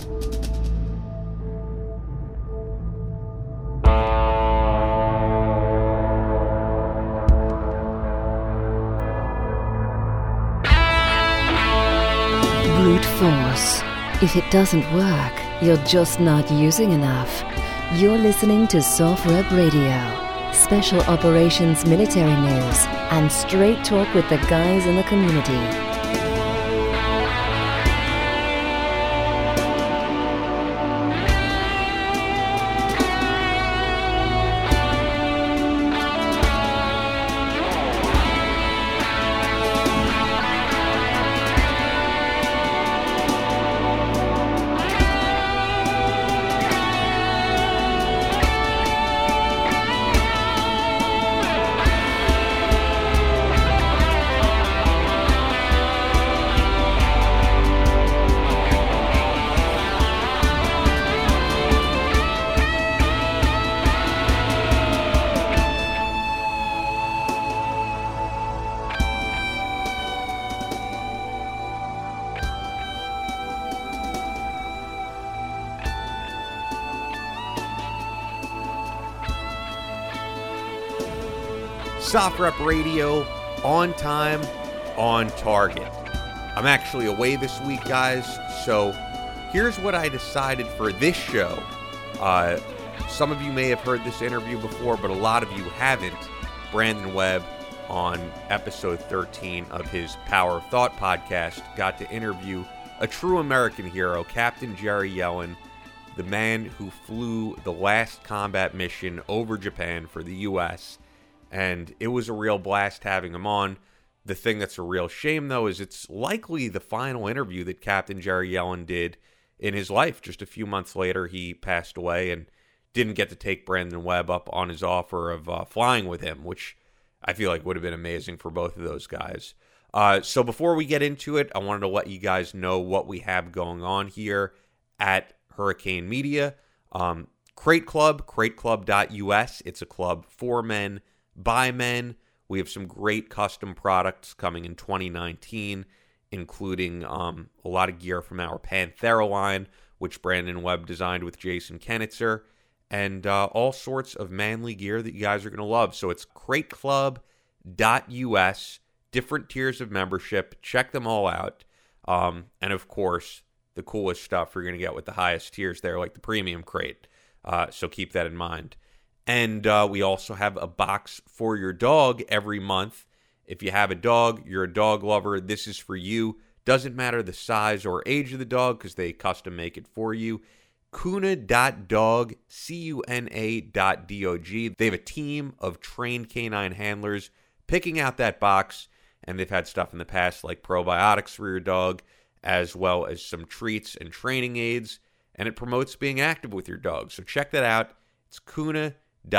Brute force. If it doesn't work, you're just not using enough. You're listening to SOFREP Radio. Special Operations Military News and straight talk with the guys in the community. SOFREP Radio, on time, on target. I'm actually away this week, guys, so here's what I decided for this show. Some of you may have heard this interview before, but a lot of you haven't. Brandon Webb, on episode 13 of his Power of Thought podcast, got to interview a true American hero, Captain Jerry Yellin, the man who flew the last combat mission over Japan for the U.S., and it was a real blast having him on. The thing that's a real shame, though, is it's likely the final interview that Captain Jerry Yellin did in his life. Just a few months later, he passed away and didn't get to take Brandon Webb up on his offer of flying with him, which I feel like would have been amazing for both of those guys. So before we get into it, I wanted to let you guys know what we have going on here at Hurricane Media. Crate Club, crateclub.us. It's a club for men, by men. We have some great custom products coming in 2019, including a lot of gear from our Panthera line, which Brandon Webb designed with Jason Kenitzer, and all sorts of manly gear that you guys are going to love. So it's crateclub.us, different tiers of membership. Check them all out. And of course, the coolest stuff you're going to get with the highest tiers there, like the premium crate. So keep that in mind. And we also have a box for your dog every month. If you have a dog, you're a dog lover, this is for you. Doesn't matter the size or age of the dog because they custom make it for you. Cuna.dog, CUNA.dog. They have a team of trained canine handlers picking out that box, and they've had stuff in the past like probiotics for your dog, as well as some treats and training aids, and it promotes being active with your dog. So check that out. It's Cuna.dog,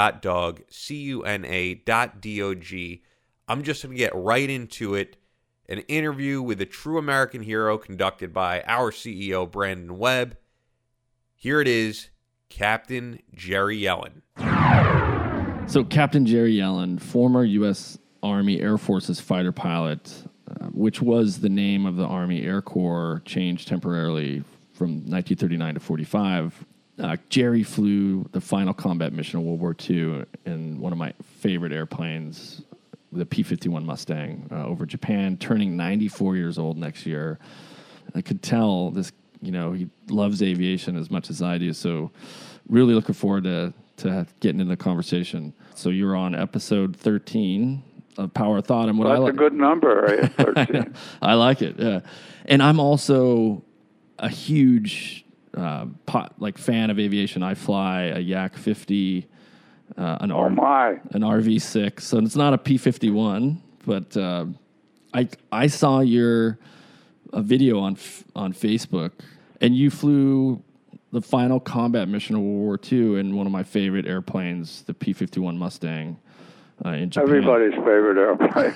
CUNA.dog. I'm just going to get right into it. An interview with a true American hero conducted by our CEO, Brandon Webb. Here it is, Captain Jerry Yellin. So Captain Jerry Yellin, former U.S. Army Air Forces fighter pilot, which was the name of the Army Air Corps, changed temporarily from 1939 to 45. Jerry flew the final combat mission of World War II in one of my favorite airplanes, the P-51 Mustang, over Japan, turning 94 years old next year. I could tell this, he loves aviation as much as I do, so really looking forward to getting into the conversation. So you're on episode 13 of Power of Thought. And what that's a good number, right? 13. I like it, yeah. And I'm also a huge fan of aviation. I fly a Yak 50, an RV6. So it's not a P-51, but I saw your video on Facebook, and you flew the final combat mission of World War II in one of my favorite airplanes, the P-51 Mustang, in Japan. Everybody's favorite airplane.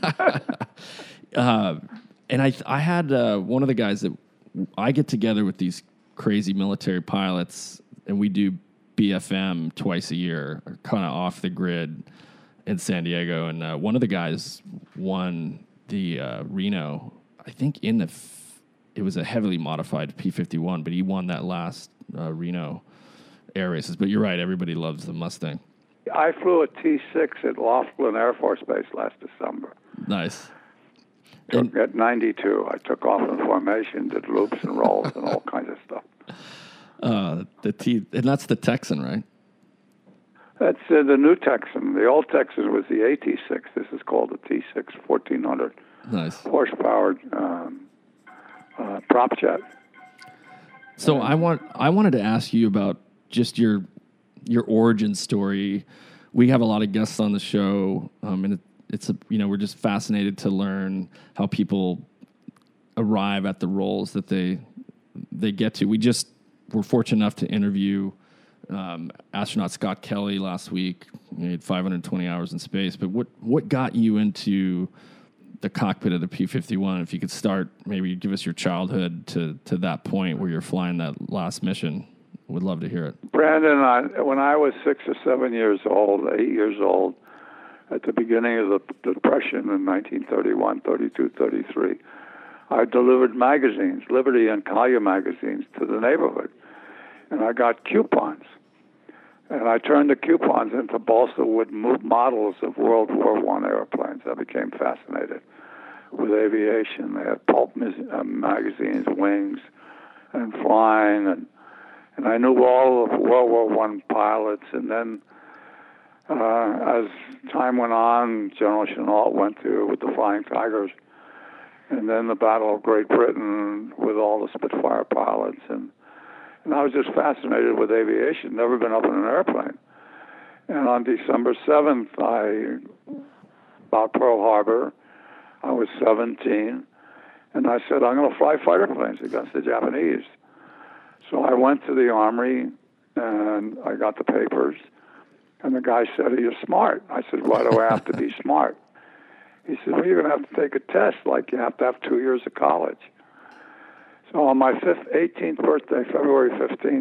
And I had one of the guys that I get together with these crazy military pilots, and we do BFM twice a year, kind of off the grid in San Diego. And one of the guys won the Reno, I think in it was a heavily modified P-51, but he won that last Reno air races. But you're right, everybody loves the Mustang. I flew a T6 at Laughlin Air Force Base last December. Nice. At 92, I took off in formation, did loops and rolls and all kinds of stuff. And that's the Texan, right? That's the new Texan. The old Texan was the AT6. This is called the T6, 1,400 Nice. horsepower prop jet. So I wanted to ask you about just your origin story. We have a lot of guests on the show, and we're just fascinated to learn how people arrive at the roles that they get to. We just were fortunate enough to interview astronaut Scott Kelly last week. He had 520 hours in space. But what got you into the cockpit of the P-51? If you could start, maybe give us your childhood to that point where you're flying that last mission. Would love to hear it. Brandon, when I was 6 or 7 years old, 8 years old, at the beginning of the Depression in 1931, 32, 33, I delivered magazines, Liberty and Collier magazines, to the neighborhood. And I got coupons. And I turned the coupons into balsa wood models of World War I airplanes. I became fascinated with aviation. They had pulp magazines, Wings, and Flying, and I knew all of World War I pilots. And then as time went on, General Chennault went with the Flying Tigers, and then the Battle of Great Britain with all the Spitfire pilots. And I was just fascinated with aviation, never been up in an airplane. And on December 7th, about Pearl Harbor, I was 17, and I said, I'm going to fly fighter planes against the Japanese. So I went to the Armory, and I got the papers, and the guy said, are you smart? I said, why do I have to be smart? He said, well, you're going to have to take a test, like you have to have 2 years of college. So on my 18th birthday, February 15th,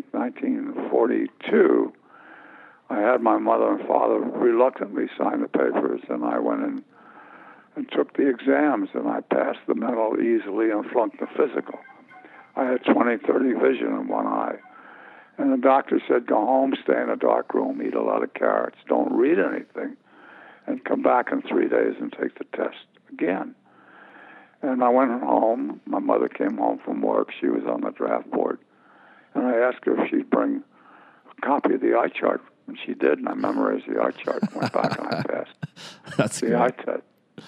1942, I had my mother and father reluctantly sign the papers, and I went in and took the exams, and I passed the mental easily and flunked the physical. I had 20/30 vision in one eye. And the doctor said, go home, stay in a dark room, eat a lot of carrots, don't read anything, and come back in 3 days and take the test again. And I went home. My mother came home from work. She was on the draft board. And I asked her if she'd bring a copy of the eye chart. And she did, and I memorized the eye chart and went back and I passed That's the good. eye test.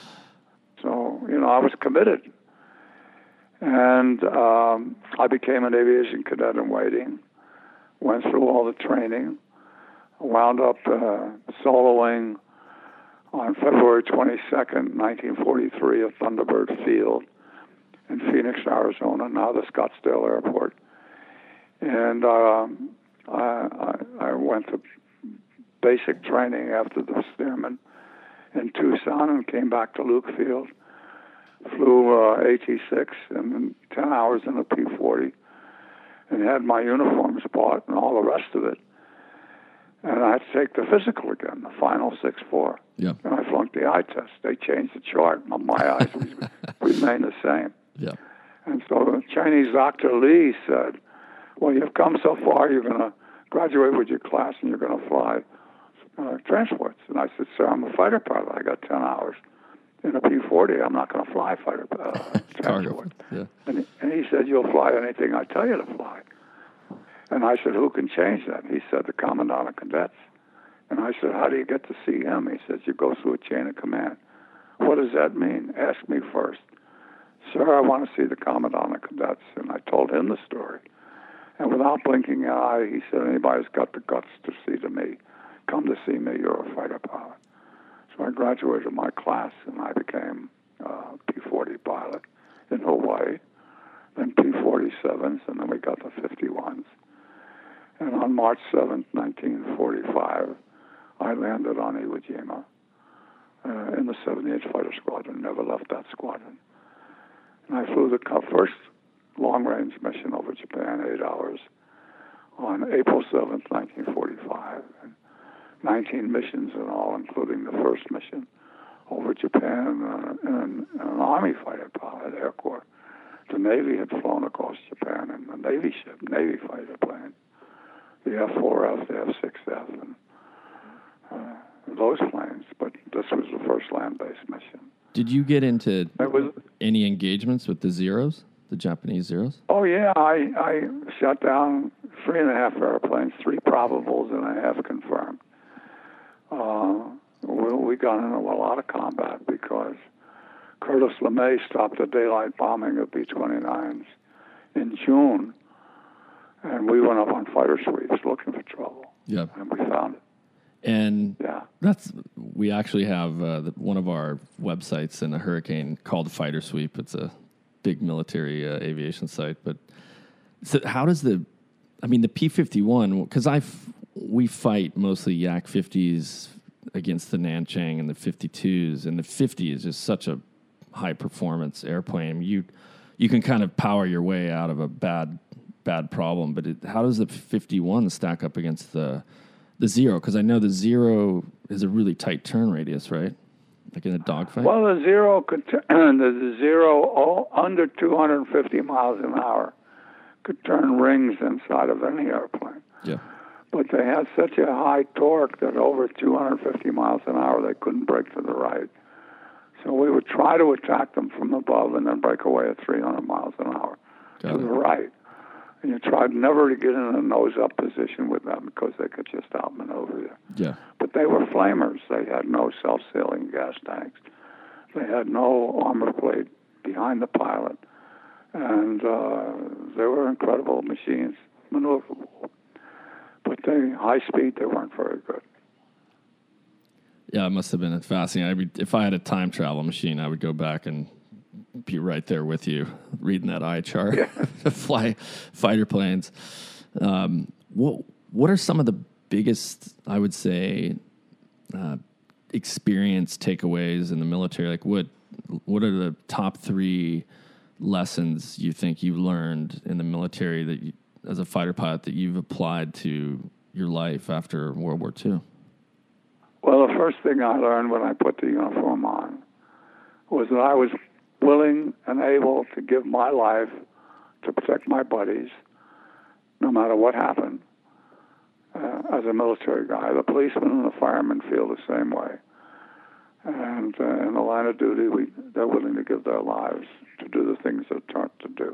So, I was committed. And I became an aviation cadet in waiting, went through all the training, wound up soloing on February 22nd, 1943, at Thunderbird Field in Phoenix, Arizona, now the Scottsdale Airport. And I went to basic training after the Stearman in Tucson and came back to Luke Field. Flew 86 and then 10 hours in a P-40 and had my uniforms bought and all the rest of it. And I had to take the physical again, the final 6-4. Yeah. And I flunked the eye test. They changed the chart. My eyes remained the same. Yeah. And so the Chinese Dr. Lee said, well, you've come so far, you're going to graduate with your class and you're going to fly transports. And I said, sir, I'm a fighter pilot. I got 10 hours in a P-40. I'm not going to fly fighter transport. Yeah. And he said, you'll fly anything I tell you to fly. And I said, who can change that? He said, the Commandant of Cadets. And I said, how do you get to see him? He says, you go through a chain of command. What does that mean? Ask me first. Sir, I want to see the Commandant of Cadets. And I told him the story. And without blinking an eye, he said, anybody's got the guts to see to me, come to see me, you're a fighter pilot. So I graduated my class, and I became a P-40 pilot in Hawaii, then P-47s, and then we got the 51s. And on March 7th, 1945, I landed on Iwo Jima in the 78th Fighter Squadron, never left that squadron. And I flew the first long-range mission over Japan, 8 hours, on April 7th, 1945. And 19 missions in all, including the first mission over Japan in an Army fighter pilot, Air Corps The Navy had flown across Japan in the Navy fighter plane, the F-4F, the F-6F, and those planes. But this was the first land-based mission. Did you get into any engagements with the Zeros, the Japanese Zeros? Oh, yeah. I shot down 3.5 airplanes, 3 probables, and a half confirmed. We got into a lot of combat because Curtis LeMay stopped the daylight bombing of B-29s in June, and we went up on fighter sweeps looking for trouble. Yep. And we found it. And yeah, we actually have one of our websites in a hurricane called Fighter Sweep. It's a big military aviation site. But so how does the P-51, because we fight mostly Yak 50s against the Nanchang and the 52s, and the 50 is just such a high performance airplane. You can kind of power your way out of a bad problem, but how does the 51 stack up against the Zero? Because I know the Zero is a really tight turn radius, right? Like in a dogfight. Well, the Zero under 250 miles an hour could turn rings inside of any airplane. Yeah. But they had such a high torque that over 250 miles an hour they couldn't break to the right. So we would try to attack them from above and then break away at 300 miles an hour to the right. And you tried never to get in a nose-up position with them because they could just outmaneuver you. Yeah. But they were flamers. They had no self-sealing gas tanks. They had no armor plate behind the pilot. And they were incredible machines, maneuverable. But high speed, they weren't very good. Yeah, it must have been fascinating. If I had a time travel machine, I would go back and be right there with you, reading that eye chart, to fly fighter planes. What are some of the biggest, I would say, experience takeaways in the military? Like, what are the top 3 lessons you think you learned in the military that you, as a fighter pilot, that you've applied to your life after World War II? Well, the first thing I learned when I put the uniform on was that I was willing and able to give my life to protect my buddies, no matter what happened, as a military guy. The policemen and the firemen feel the same way. And in the line of duty, they're willing to give their lives to do the things they're taught to do.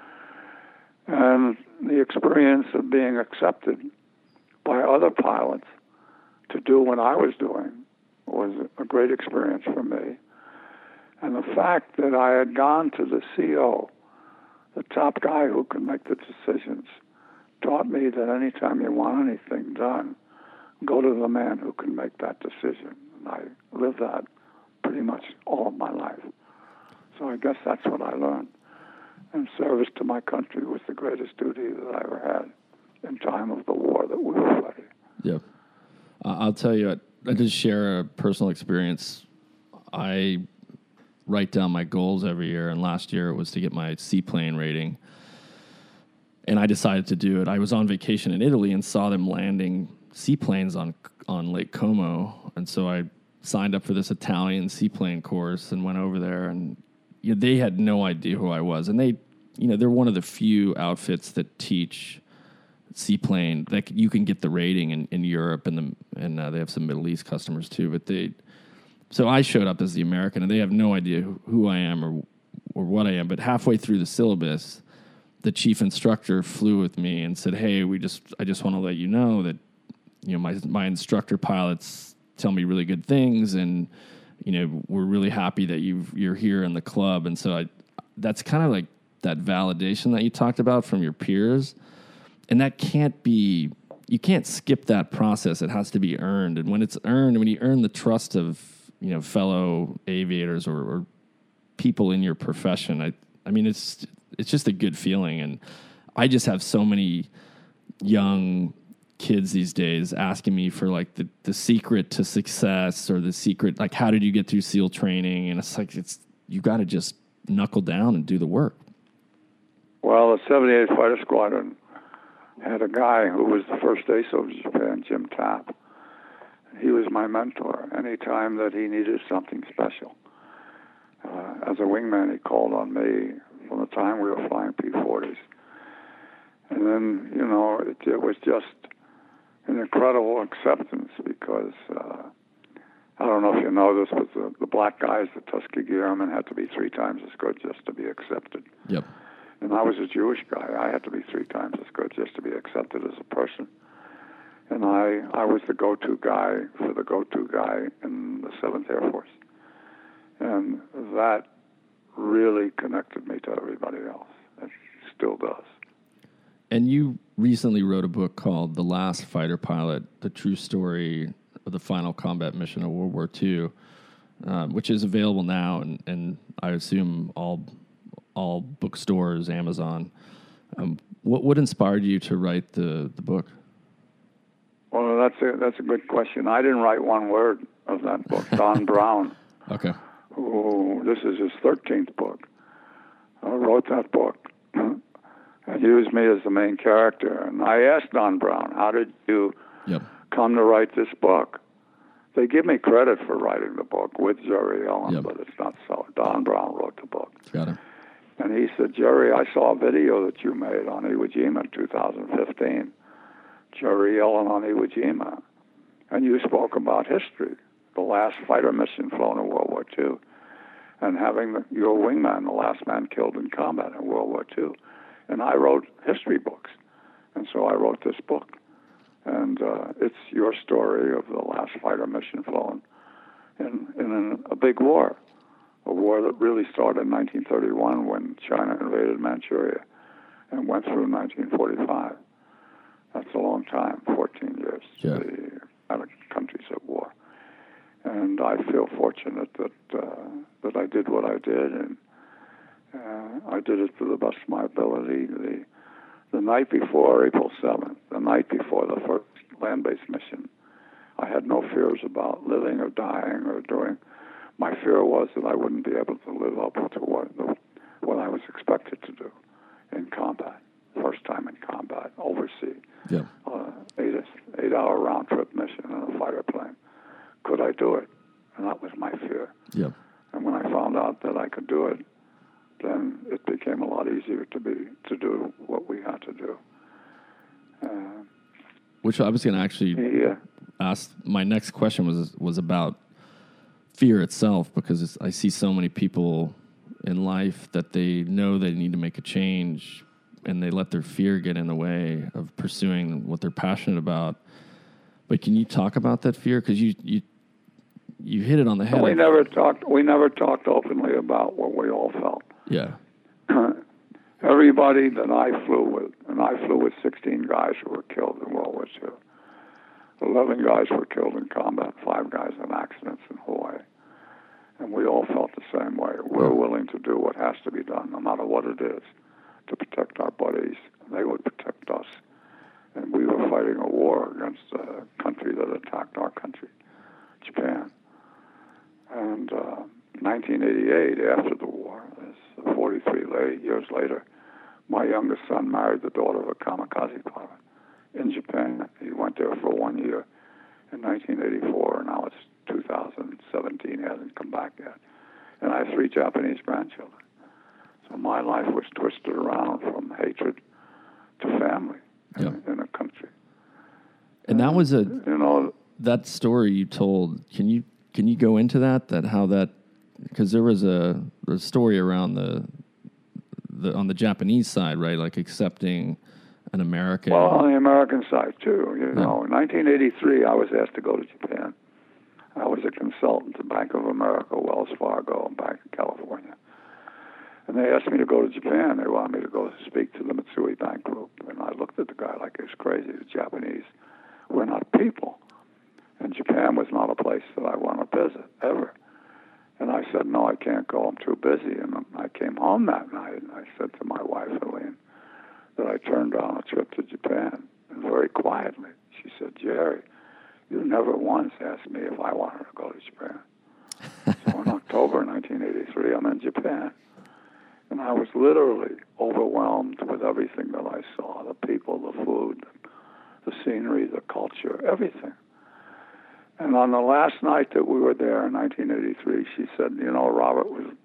And the experience of being accepted by other pilots to do what I was doing was a great experience for me. And the fact that I had gone to the CO, the top guy who could make the decisions, taught me that anytime you want anything done, go to the man who can make that decision. And I lived that pretty much all of my life. So I guess that's what I learned. And service to my country was the greatest duty that I ever had in time of the war that we were fighting. Yep. I'll tell you, I just share a personal experience. I write down my goals every year, and last year it was to get my seaplane rating. And I decided to do it. I was on vacation in Italy and saw them landing seaplanes on Lake Como, and so I signed up for this Italian seaplane course and went over there, and they had no idea who I was. And they're one of the few outfits that teach seaplane that you can get the rating in Europe, and they have some Middle East customers too. But so I showed up as the American, and they have no idea who I am or what I am. But halfway through the syllabus, the chief instructor flew with me and said, "Hey, I just want to let you know that my instructor pilots tell me really good things, and we're really happy that you're here in the club." And so that's kind of like that validation that you talked about from your peers. And that you can't skip that process. It has to be earned. And when it's earned, when you earn the trust of, fellow aviators or people in your profession, it's just a good feeling. And I just have so many young kids these days asking me for like the secret to success, or the secret, like, how did you get through SEAL training? And it's like, you got to just knuckle down and do the work. Well, the 78th Fighter Squadron had a guy who was the first ace of Japan, Jim Tapp. He was my mentor any time that he needed something special. As a wingman, he called on me from the time we were flying P-40s. And then, it was just an incredible acceptance because, I don't know if you know this, but the black guys, the Tuskegee Airmen, had to be 3 times as good just to be accepted. Yep. And I was a Jewish guy. I had to be 3 times as good just to be accepted as a person. And I was the go-to guy for the go-to guy in the 7th Air Force. And that really connected me to everybody else. It still does. And you recently wrote a book called The Last Fighter Pilot, The True Story of the Final Combat Mission of World War II, which is available now, and I assume all bookstores, Amazon. What inspired you to write the book? Well, that's a good question. I didn't write one word of that book. Don Brown, Okay. who this is his 13th book, wrote that book and used me as the main character. And I asked Don Brown, how did you come to write this book? They give me credit for writing the book with Jerry Ellen, but it's not so. Don Brown wrote the book. Got it. And he said, Jerry, I saw a video that you made on Iwo Jima in 2015. Jerry Ellen on Iwo Jima. And you spoke about history, the last fighter mission flown in World War II, and having your wingman, the last man killed in combat in World War II. And I wrote history books. And so I wrote this book. And it's your story of the last fighter mission flown in a big war, a war that really started in 1931 when China invaded Manchuria and went through 1945. That's a long time, 14 years. Yeah. The countries at war. And I feel fortunate that I did what I did, and I did it to the best of my ability. The night before April 7th, the night before the first land-based mission, I had no fears about living or dying or doing. My fear was that I wouldn't be able to live up to what I was expected to do in combat. First time in combat, overseas. Yeah. 8-hour round-trip mission in a fighter plane. Could I do it? And that was my fear. Yeah. And when I found out that I could do it, then it became a lot easier to do what we had to do. Which I was going to actually ask. My next question was about fear itself, because I see so many people in life that they know they need to make a change, and they let their fear get in the way of pursuing what they're passionate about. But can you talk about that fear? Because you hit it on the head. We never talked openly about what we all felt. Yeah. Everybody that I flew with, and I flew with 16 guys who were killed in World War II. 11 guys were killed in combat, 5 guys in accidents in Hawaii. And we all felt the same way. We're willing to do what has to be done, no matter what it is, to protect our buddies. They would protect us. And we were fighting a war against a country that attacked our country, Japan. And 1988, after the war, 43 years later, my youngest son married the daughter of a kamikaze pilot in Japan. He went there for 1 year in 1984, and now it's 2017. He hasn't come back yet. And I have 3 Japanese grandchildren. So my life was twisted around from hatred to family in a country. And that was that story you told. Can you go into that how that, because there was a story around the on the Japanese side, right? Like accepting an American. Well, on the American side too. In 1983, I was asked to go to Japan. I was a consultant to Bank of America, Wells Fargo, and Bank of California. And they asked me to go to Japan. They wanted me to go speak to the Mitsui Bank Group. And I looked at the guy like he was crazy. The Japanese were not people. And Japan was not a place that I want to visit, ever. And I said, no, I can't go. I'm too busy. And I came home that night, and I said to my wife, Helene, that I turned down a trip to Japan. And very quietly, she said, Jerry, you never once asked me if I wanted to go to Japan. So in October 1983, I'm in Japan. And I was literally overwhelmed with everything that I saw, the people, the food, the scenery, the culture, everything. And on the last night that we were there in 1983, she said, Robert would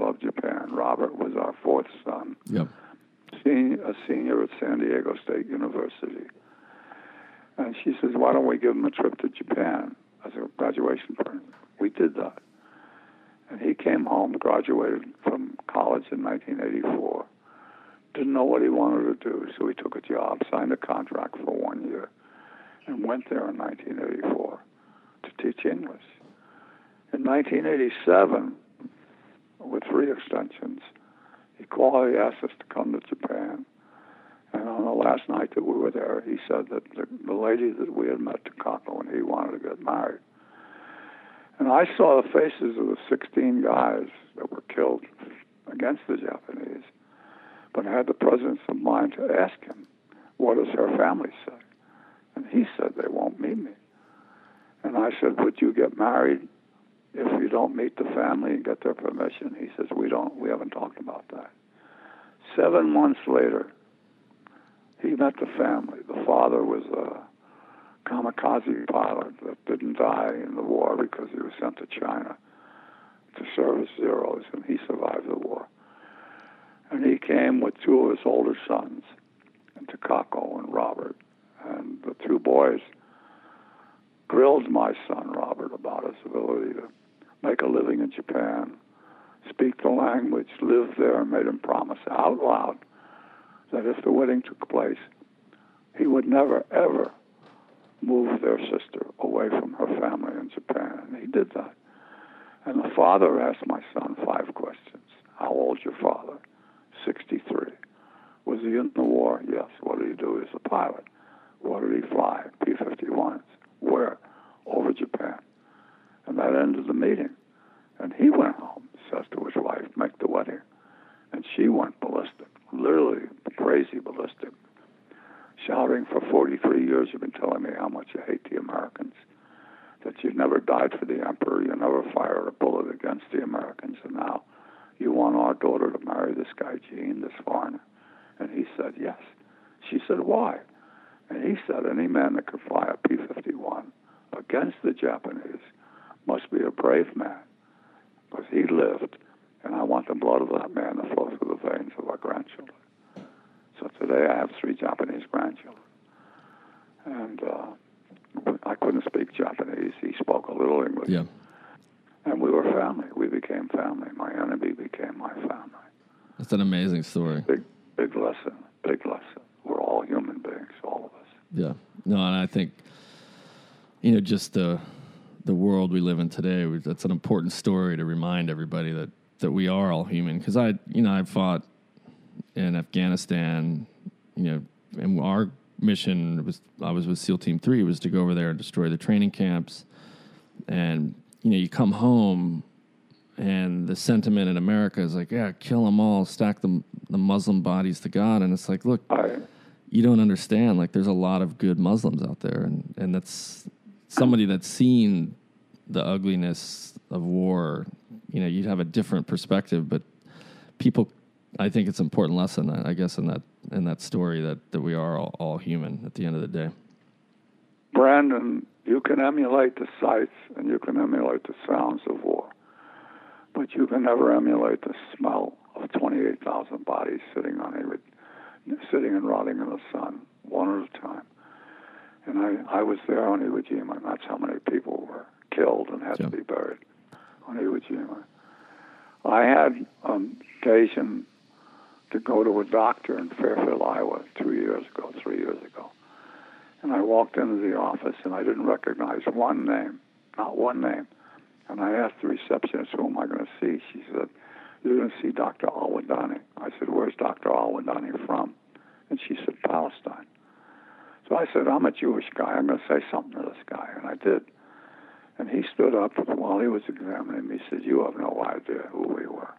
loved Japan. Robert was our fourth son, Yep. a senior at San Diego State University. And she says, why don't we give him a trip to Japan as a graduation present? We did that. And he came home, graduated from college in 1984. Didn't know what he wanted to do, so he took a job, signed a contract for 1 year, and went there in 1984 to teach English. In 1987, with 3 extensions, he asked us to come to Japan. And on the last night that we were there, he said that the lady that we had met, Takako, and he wanted to get married. And I saw the faces of the 16 guys that were killed against the Japanese, but I had the presence of mind to ask him, what does her family say? And he said, they won't meet me. And I said, would you get married if you don't meet the family and get their permission? He says, we haven't talked about that. 7 months later, he met the family. The father was a kamikaze pilot that didn't die in the war because he was sent to China to serve as Zeros, and he survived the war. And he came with 2 of his older sons, and Takako and Robert. And the 2 boys grilled my son, Robert, about his ability to make a living in Japan, speak the language, live there, and made him promise out loud that if the wedding took place, he would never, ever move their sister away from her family in Japan. And he did that. And the father asked my son 5 questions. How old's your father? 63. Was he in the war? Yes. What did he do? He was a pilot. What did he fly? P-51s. Where? Over Japan. And that ended the meeting. And he went home, says to his wife, make the wedding. And she went ballistic, literally crazy ballistic, shouting, for 43 years you've been telling me how much you hate the Americans, that you never died for the emperor, you never fired a bullet against the Americans, and now you want our daughter to marry this guy, Gene, this foreigner. And he said, yes. She said, why? And he said, any man that could fly a P-51 against the Japanese must be a brave man, because he lived, and I want the blood of that man to flow through the veins of our grandchildren. So today I have 3 Japanese grandchildren. And I couldn't speak Japanese. He spoke a little English. Yeah. And we were family. We became family. My enemy became my family. That's an amazing story. Big lesson. Big lesson. We're all human beings, all of us. Yeah. No, and I think, just the world we live in today, that's an important story to remind everybody that we are all human. Because I fought in Afghanistan, and our mission I was with SEAL Team 3, was to go over there and destroy the training camps. And, you come home and the sentiment in America is like, yeah, kill them all, stack the Muslim bodies to God. And it's like, look, you don't understand. Like, there's a lot of good Muslims out there. And that's somebody that's seen the ugliness of war. You'd have a different perspective, but people, I think it's an important lesson, I guess, in that story that we are all human at the end of the day. Brandon, you can emulate the sights and you can emulate the sounds of war, but you can never emulate the smell of 28,000 bodies sitting and rotting in the sun, one at a time. And I was there on Iwo Jima, and that's how many people were killed and had to be buried on Iwo Jima. I had occasion to go to a doctor in Fairfield, Iowa, 3 years ago. And I walked into the office, and I didn't recognize one name, not one name. And I asked the receptionist, who am I going to see? She said, you're going to see Dr. Al-Wadani. I said, where's Dr. Al-Wadani from? And she said, Palestine. So I said, I'm a Jewish guy. I'm going to say something to this guy. And I did. And he stood up while he was examining me. He said, you have no idea who we are,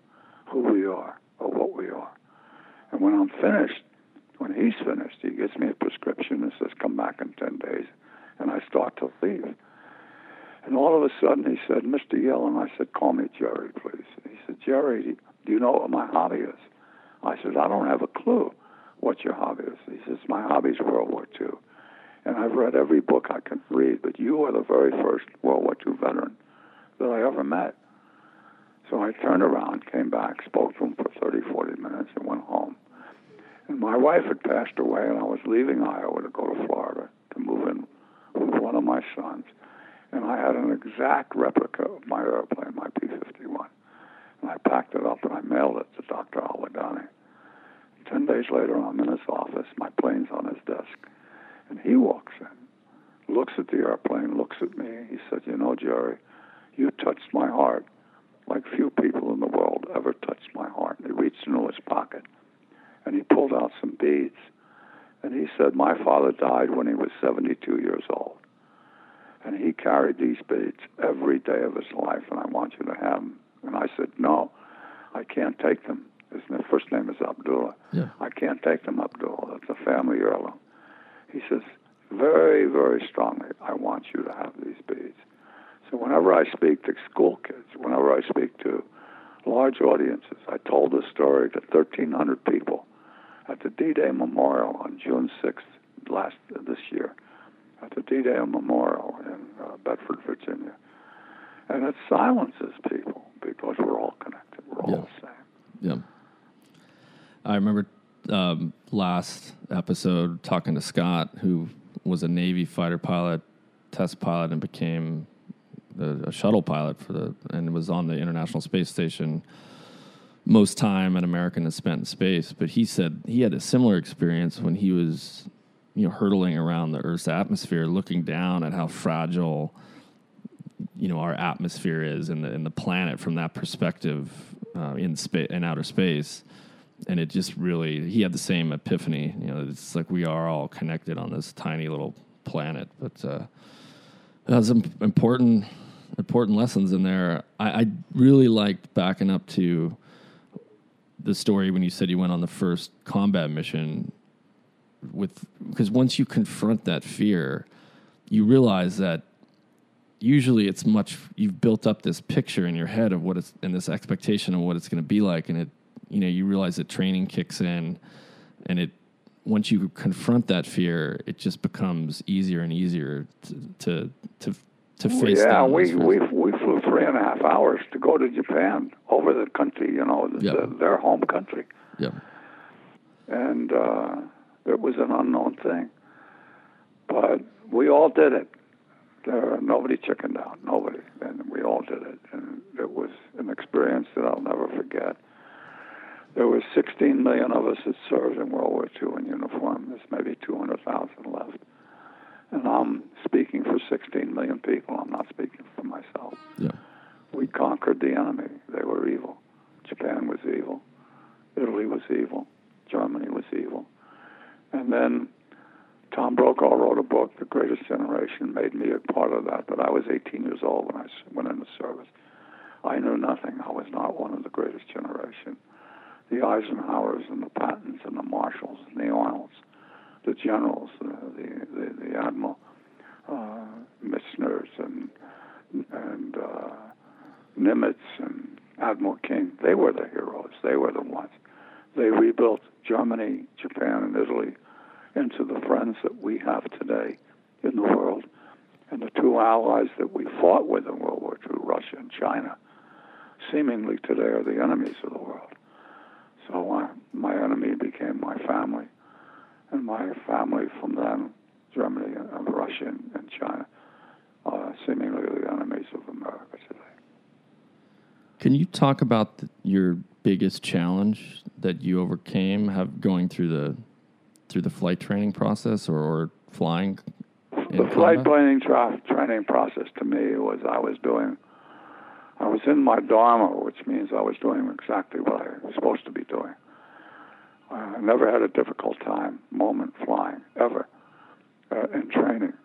or what we are. And when he's finished, he gives me a prescription and says, come back in 10 days. And I start to leave. And all of a sudden he said, Mr. Yellen. I said, call me Jerry, please. And he said, Jerry, do you know what my hobby is? I said, I don't have a clue what your hobby is. He says, my hobby is World War II. And I've read every book I can read, but you are the very first World War II veteran that I ever met. So I turned around, came back, spoke to him for 30, 40 minutes, and went home. And my wife had passed away, and I was leaving Iowa to go to Florida to move in with one of my sons. And I had an exact replica of my airplane, my P-51. And I packed it up and I mailed it to Dr. Al-Wadani. 10 days later, I'm in his office. My plane's on his desk. And he walks in, looks at the airplane, looks at me. He said, "You know, Jerry, you touched my heart like few people in the world ever touched my heart." And he reached into his pocket and he pulled out some beads. And he said, "My father died when he was 72 years old. And he carried these beads every day of his life, and I want you to have them." And I said, "No, I can't take them." His first name is Abdullah. Yeah. "I can't take them, Abdullah. That's a family heirloom." He says, very, very strongly, "I want you to have these beads." So whenever I speak to school kids, whenever I speak to large audiences, I told this story to 1,300 people at the D-Day Memorial on June 6th this year, at the D-Day Memorial in Bedford, Virginia. And it silences people because we're all connected. We're all the same. Yeah. I remember last episode talking to Scott, who was a Navy fighter pilot, test pilot, and became a shuttle pilot and was on the International Space Station most time an American has spent in space. But he said he had a similar experience when he was, hurtling around the Earth's atmosphere, looking down at how fragile, our atmosphere is in the planet from that perspective in outer space. And it just really, he had the same epiphany. It's like we are all connected on this tiny little planet. But that was some important lessons in there. I really liked backing up to the story when you said you went on the first combat mission because once you confront that fear, you realize that usually it's you've built up this picture in your head of what it's, and this expectation of what it's going to be like. And you realize that training kicks in, and once you confront that fear, it just becomes easier and easier to face down. Yeah, we flew 3.5 hours to go to Japan over the country, their home country. Yeah. And it was an unknown thing, but we all did it. Nobody chickened out, nobody, and we all did it, and it was an experience that I'll never forget. There were 16 million of us that served in World War II in uniform. There's maybe 200,000 left. And I'm speaking for 16 million people. I'm not speaking for myself. Yeah. We conquered the enemy. They were evil. Japan was evil. Italy was evil. Germany was evil. And then Tom Brokaw wrote a book, The Greatest Generation, made me a part of that. But I was 18 years old when I went into service. I knew nothing. I was not one of the greatest generation. The Eisenhowers and the Pattons and the Marshalls and the Arnolds, the generals, the Admiral Mitchners and Nimitz and Admiral King, they were the heroes. They were the ones. They rebuilt Germany, Japan, and Italy into the friends that we have today in the world. And the two allies that we fought with in World War II, Russia and China, seemingly today are the enemies of the world. So my enemy became my family, and my family from then, Germany and Russia and China, seemingly the enemies of America today. Can you talk about your biggest challenge that you overcame going through the flight training process or flying? The flight training process to me was I was in my Dharma, which means I was doing exactly what I was supposed to be doing. I never had a difficult moment flying, ever, in training.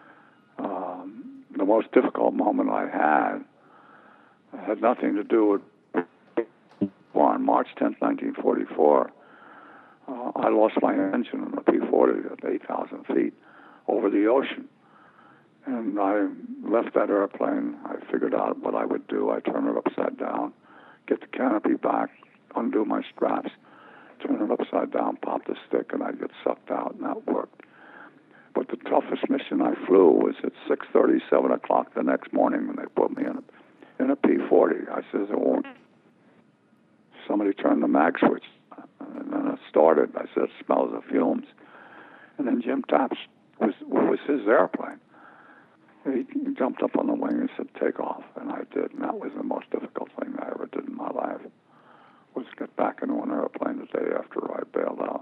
The most difficult moment I had nothing to do with, on March 10th, 1944, I lost my engine in the P-40 at 8,000 feet over the ocean. And I left that airplane. I figured out what I would do. I turn it upside down, get the canopy back, undo my straps, turn it upside down, pop the stick, and I'd get sucked out, and that worked. But the toughest mission I flew was at 6:30, 7 o'clock the next morning when they put me in in a P-40. I says, it won't. Somebody turned the mag switch, and then it started. I said, it smells of fumes. And then Jim Taps was his airplane. He jumped up on the wing and said, take off. And I did. And that was the most difficult thing I ever did in my life, was get back into an airplane the day after I bailed out.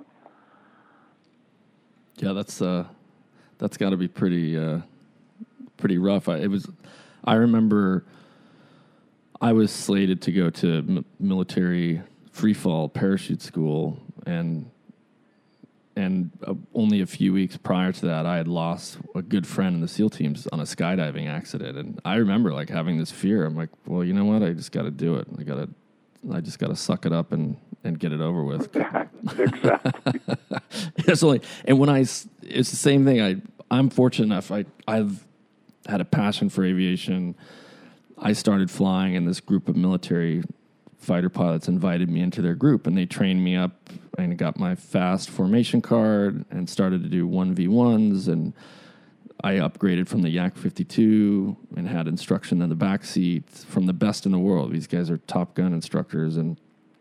Yeah, that's got to be pretty rough. I remember I was slated to go to military freefall parachute school, and only a few weeks prior to that, I had lost a good friend in the SEAL teams on a skydiving accident. And I remember like having this fear. I'm like, well, you know what? I just got to do it. I just got to suck it up and get it over with. Exactly. It's the same thing. I'm fortunate enough. I've had a passion for aviation. I started flying, and this group of military fighter pilots invited me into their group, and they trained me up, and got my fast formation card and started to do 1v1s, and I upgraded from the Yak 52 and had instruction in the back seat from the best in the world. These guys are Top Gun instructors, and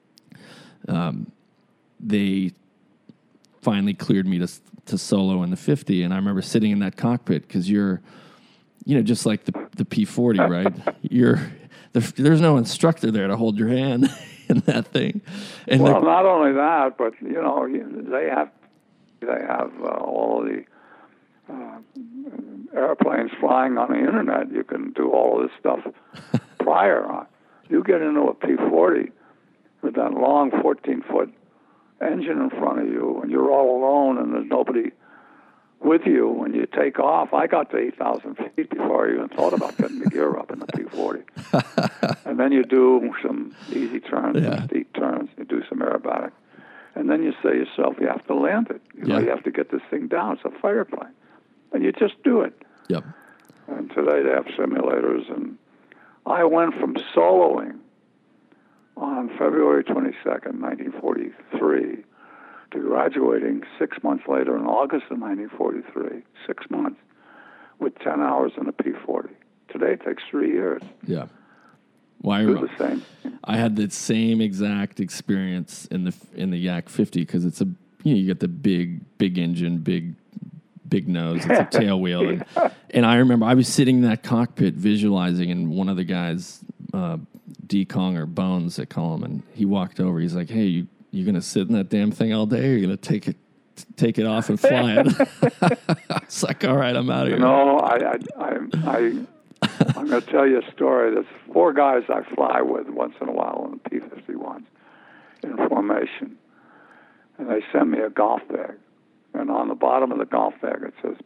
they finally cleared me to solo in the 50, and I remember sitting in that cockpit because you're, just like the P-40, right? There's no instructor there to hold your hand in that thing. And well, not only that, but they have all the airplanes flying on the internet. You can do all this stuff prior on. You get into a P-40 with that long 14-foot engine in front of you, and you're all alone, and there's nobody with you when you take off. I got to 8,000 feet before I even thought about getting the gear up in the P-40. And then you do some easy turns, some steep turns, you do some aerobatic. And then you say to yourself, you have to land it. You have to get this thing down. It's a fighter plane. And you just do it. Yep. And today they have simulators. And I went from soloing on February 22nd, 1943, to graduating 6 months later in August of 1943, 6 months, with 10 hours in a P-40. Today it takes 3 years. Yeah. Well, do the same. I had the same exact experience in the Yak 50 because it's you get the big engine, big nose, it's a tail wheel, and I remember I was sitting in that cockpit visualizing, and one of the guys, D Kong or Bones, they call him, and he walked over. He's like, "Hey, you gonna sit in that damn thing all day, or are you gonna take it off and fly it?" It's like, all right, I'm out of here. No, I'm going to tell you a story. There's 4 guys I fly with once in a while on the P-51s in formation. And they send me a golf bag. And on the bottom of the golf bag, it says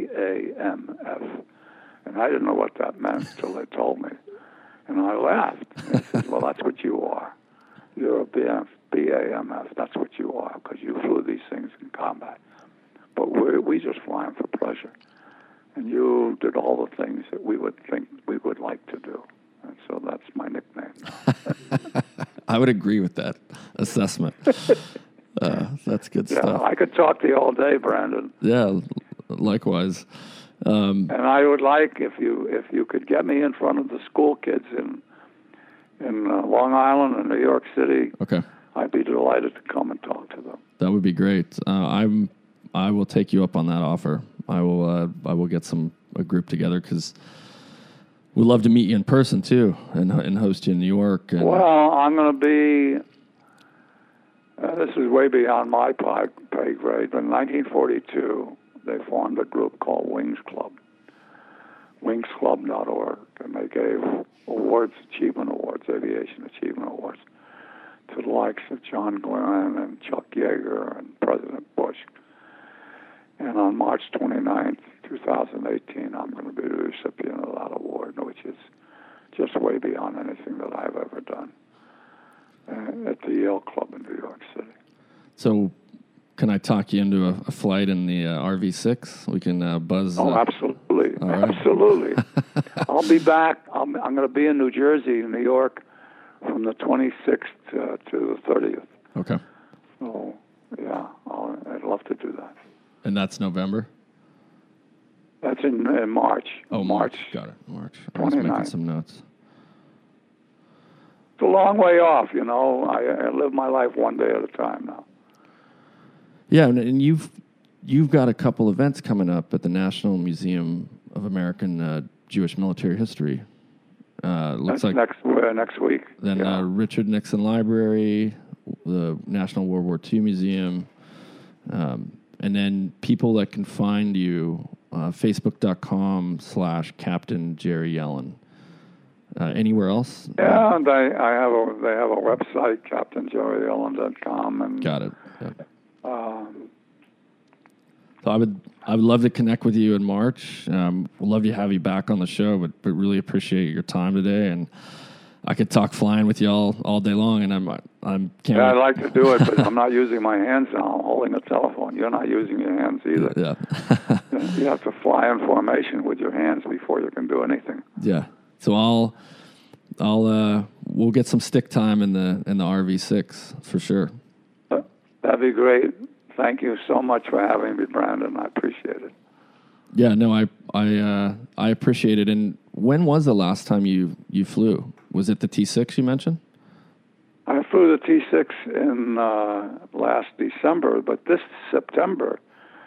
BAMF. And I didn't know what that meant until they told me. And I laughed. And I said, well, that's what you are. You're a BAMF. That's what you are, because you flew these things in combat. But we just fly them for pleasure. And you did all the things that we would think we would like to do. And so that's my nickname now. I would agree with that assessment. That's good stuff. I could talk to you all day, Brandon. Yeah, likewise. And I would like if you could get me in front of the school kids in Long Island and New York City. Okay. I'd be delighted to come and talk to them. That would be great. I will take you up on that offer. I will get a group together because we'd love to meet you in person too and host you in New York. Well, I'm going to be. This is way beyond my pay grade. But in 1942, they formed a group called Wings Club, wingsclub.org, and they gave achievement awards, aviation achievement awards, to the likes of John Glenn and Chuck Yeager and President Bush. And on March 29th, 2018, I'm going to be the recipient of that award, which is just way beyond anything that I've ever done at the Yale Club in New York City. So can I talk you into a flight in the RV-6? We can buzz. Oh, absolutely. All right. Absolutely. I'll be back. I'm going to be in New Jersey and New York from the 26th to the 30th. Okay. So, yeah, I'd love to do that. And that's November? That's in March. Oh, March. Got it. March. I was making some notes. It's a long way off, you know. I live my life one day at a time now. Yeah, and you've got a couple events coming up at the National Museum of American Jewish Military History. Looks like next week. Then Richard Nixon Library, the National World War II Museum, and then people that can find you, Facebook.com/Captain Jerry Yellen. Anywhere else? Yeah, and they have a website, CaptainJerryYellen.com, and got it. Yep. So I would love to connect with you in March. We'd love to have you back on the show, but really appreciate your time today. And I could talk flying with you all day long. And I'm can't. Yeah, I'd like to do it, but I'm not using my hands now. I'm holding a telephone. You're not using your hands either. Yeah. You have to fly in formation with your hands before you can do anything. Yeah. So we'll get some stick time in the RV6 for sure. That'd be great. Thank you so much for having me, Brandon. I appreciate it. Yeah, no, I appreciate it. And when was the last time you flew? Was it the T6 you mentioned? I flew the T6 in last December, but this September,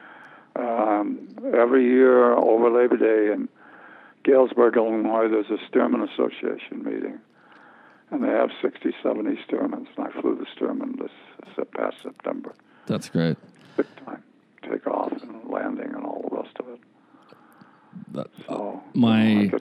every year over Labor Day in Galesburg, Illinois, there's a Stearman Association meeting. And they have 60, 70 Stearmans, and I flew the Stearman this past September. That's great. Big time. Take off and landing and all the rest of it. So my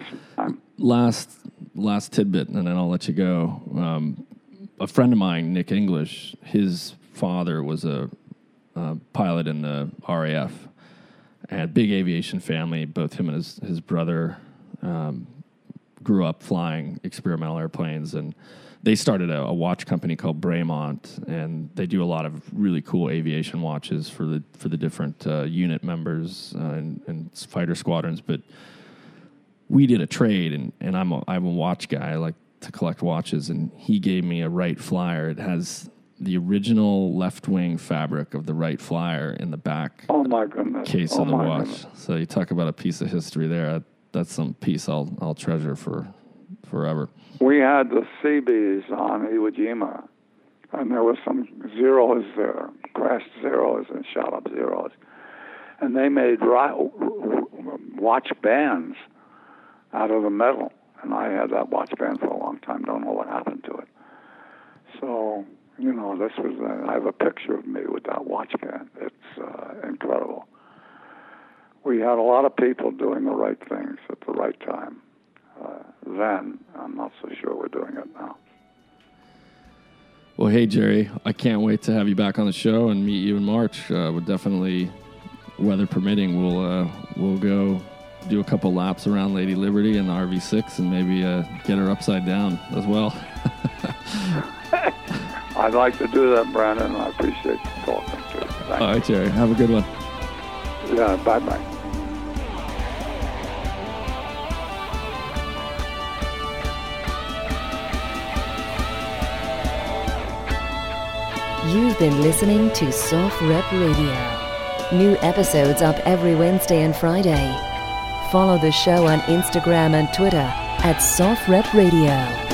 last tidbit, and then I'll let you go. A friend of mine, Nick English, his father was a pilot in the RAF, and big aviation family. Both him and his brother grew up flying experimental airplanes, and they started a watch company called Braemont, and they do a lot of really cool aviation watches for the different unit members and fighter squadrons. But we did a trade, and I'm a watch guy. I like to collect watches, and he gave me a Wright Flyer. It has the original left wing fabric of the Wright Flyer in the back. Oh my goodness! Case of the watch. Goodness. So you talk about a piece of history there. That's some piece I'll treasure for forever. We had the Seabees on Iwo Jima, and there were some Zeros there, crashed Zeros and shot up Zeros. And they made watch bands out of the metal. And I had that watch band for a long time. Don't know what happened to it. So, you know, I have a picture of me with that watch band. It's incredible. We had a lot of people doing the right things at the right time. Then, I'm not so sure we're doing it now. Well, hey, Jerry, I can't wait to have you back on the show and meet you in March. We'll definitely, weather permitting, we'll go do a couple laps around Lady Liberty in the RV6 and maybe get her upside down as well. I'd like to do that, Brandon. I appreciate you talking to you. All right, Jerry. Have a good one. Yeah, bye-bye. You've been listening to Soft Rep Radio. New episodes up every Wednesday and Friday. Follow the show on Instagram and Twitter at Soft Rep Radio.